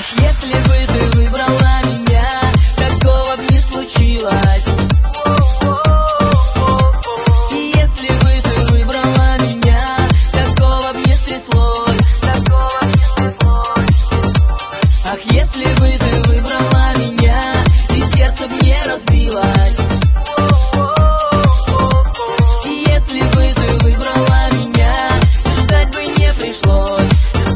Если бы ты выбрала меня, такого б не случилось. И если бы ты выбрала меня, такого б не стряслось. Ах, если бы ты выбрала меня, и сердце б не разбилось. И если бы ты выбрала меня, ждать бы не пришлось.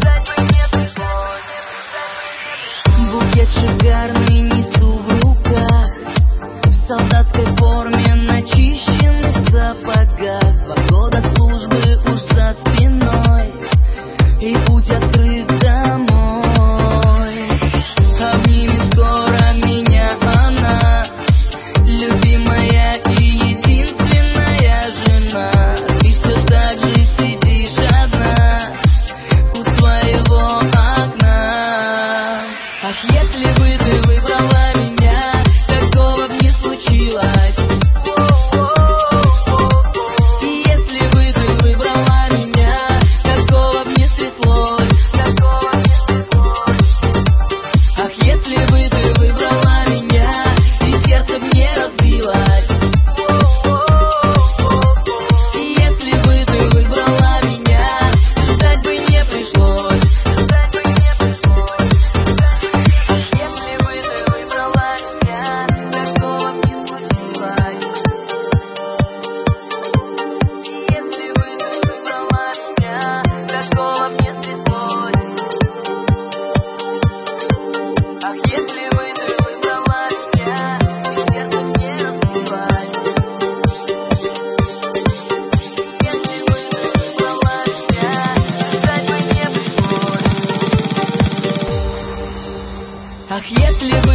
Букет шикарный несу в руках, в солдатской форме, начищенных сапогах. 2 года службы уж за спиной, и путь открыт домой. Обнимет скоро меня она, любимая и единственная жена. Ты все так же сидишь одна у своего окна. Ах, если бы ты выбрала меня, такого б не случилось. И если бы ты выбрала меня, такого б не стряслось. Ах, если бы ты выбрала меня, и сердце б не разбилось. И если бы ты выбрала меня, ждать бы не пришлось. Ах, если бы ты выбрала меня, и сердце б не разбилось. Если бы ты выбрала меня, ждать бы не пришлось. Ах, если бы